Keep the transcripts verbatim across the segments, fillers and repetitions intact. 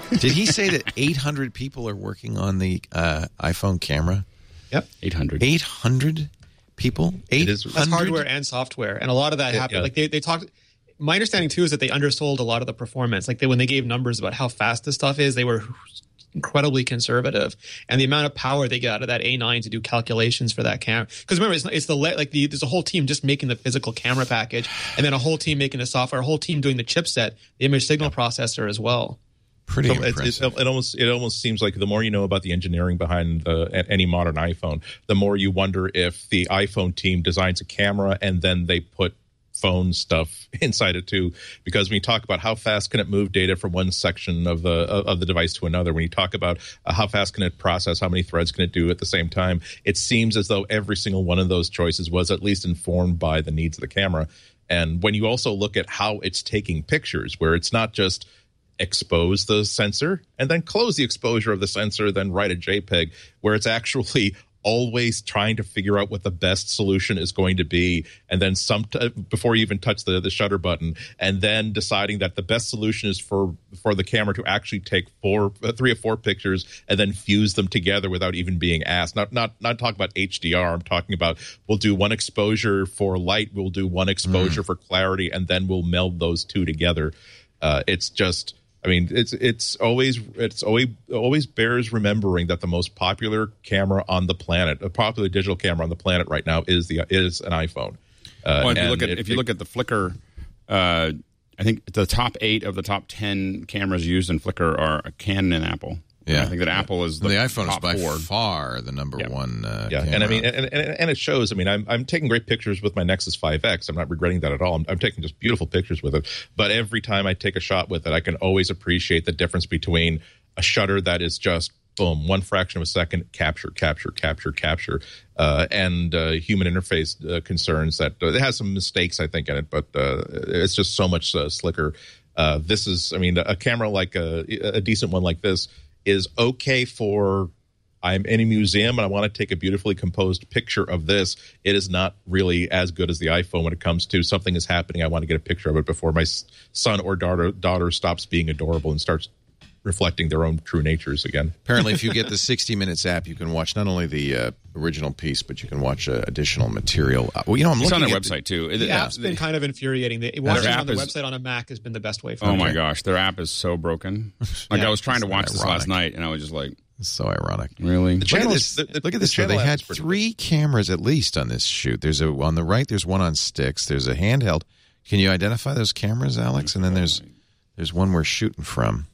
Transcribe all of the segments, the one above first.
Did he say that eight hundred people are working on the uh, iPhone camera? Yep. eight hundred. eight hundred people? eight hundred? That's hardware and software. And a lot of that Yeah, happened. yeah. Like they, they talked. My understanding, too, is that they undersold a lot of the performance. Like they, when they gave numbers about how fast this stuff is, they were incredibly conservative. And the amount of power they get out of that A nine to do calculations for that camera. Because remember, it's, it's the like the, there's a whole team just making the physical camera package, and then a whole team making the software, a whole team doing the chipset, the image signal processor as well. Pretty So it's, impressive. it's, it almost it almost seems like the more you know about the engineering behind the, any modern iPhone, the more you wonder if the iPhone team designs a camera and then they put phone stuff inside it too. Because when you talk about how fast can it move data from one section of the of the device to another, when you talk about uh, how fast can it process, how many threads can it do at the same time, it seems as though every single one of those choices was at least informed by the needs of the camera. And when you also look at how it's taking pictures, where it's not just expose the sensor and then close the exposure of the sensor, then write a JPEG, where it's actually always trying to figure out what the best solution is going to be, and then some t- before you even touch the, the shutter button, and then deciding that the best solution is for for the camera to actually take four, uh, three or four pictures and then fuse them together without even being asked. Not not not talking about H D R. I'm talking about we'll do one exposure for light, we'll do one exposure mm. for clarity, and then we'll meld those two together. Uh, it's just. I mean, it's it's always it's always always bears remembering that the most popular camera on the planet, a popular digital camera on the planet right now, is the is an iPhone. Uh, well, if you look at it, if you it, look at the Flickr, uh, I think the top eight of the top ten cameras used in Flickr are Canon and Apple. Yeah, and I think that Apple is the, well, the iPhone top is by four. far the number yeah. one. Uh, yeah, camera. and I mean, and, and, and it shows. I mean, I'm I'm taking great pictures with my Nexus five X. I'm not regretting that at all. I'm, I'm taking just beautiful pictures with it. But every time I take a shot with it, I can always appreciate the difference between a shutter that is just boom, one fraction of a second, capture, capture, capture, capture, uh, and uh, human interface uh, concerns that uh, it has some mistakes, I think, in it, but uh, it's just so much uh, slicker. Uh, this is, I mean, a camera like a, a decent one like this is okay for I'm in a museum and I want to take a beautifully composed picture of this. It is not really as good as the iPhone when it comes to something is happening. I want to get a picture of it before my son or daughter daughter stops being adorable and starts reflecting their own true natures again. Apparently, if you get the sixty minutes app, you can watch not only the uh, original piece, but you can watch uh, additional material. Uh, well, you know, I'm it's looking on their at website, too. The yeah. app's been kind of infuriating. The, watching app on the is, website on a Mac has been the best way for Oh, me. my gosh. Their app is so broken. Like, yeah, I was trying to watch ironic. this last night, and I was just like, It's so ironic. really? Look at this. The, the, Look at the this. Though. They channel had app is three cameras at least on this shoot. There's a on the right. There's one on sticks. There's a handheld. Can you identify those cameras, Alex? And then there's there's one we're shooting from.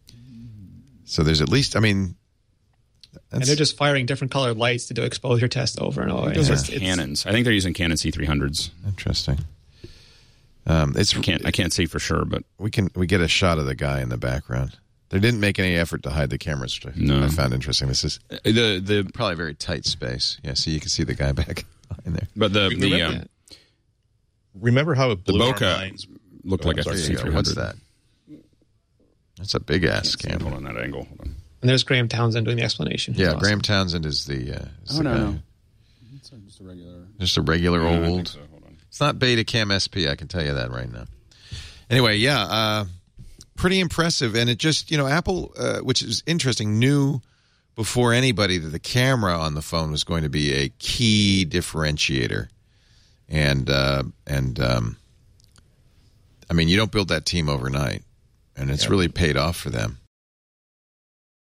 So there's at least. I mean, and they're just firing different colored lights to do exposure tests over and over. Those It's- are it's- Canons. I think they're using Canon C three hundreds. interesting. Um, it's I can't, I can't see for sure, but we can we get a shot of the guy in the background. They didn't make any effort to hide the cameras, which I, No. I found interesting. This is the the probably a very tight space. Yeah, so you can see the guy back in there. but the the Remember- um, Remember how it the blew our Bokeh minds? looked Oh, like a sorry. There C you three go. What's hundred. that? That's a big ass Hold camera. on that angle. Hold on. And there's Graham Townsend doing the explanation. He's Yeah, awesome. Graham Townsend is the, uh, is Oh, the no, guy. no. It's just a regular. Just a regular Yeah, I think old. so. Hold on. It's not Betacam S P, I can tell you that right now. Anyway, yeah, uh, pretty impressive. And it just, you know, Apple, uh, which is interesting, knew before anybody that the camera on the phone was going to be a key differentiator. And, uh, and um, I mean, you don't build that team overnight. And it's Yeah. really paid off for them.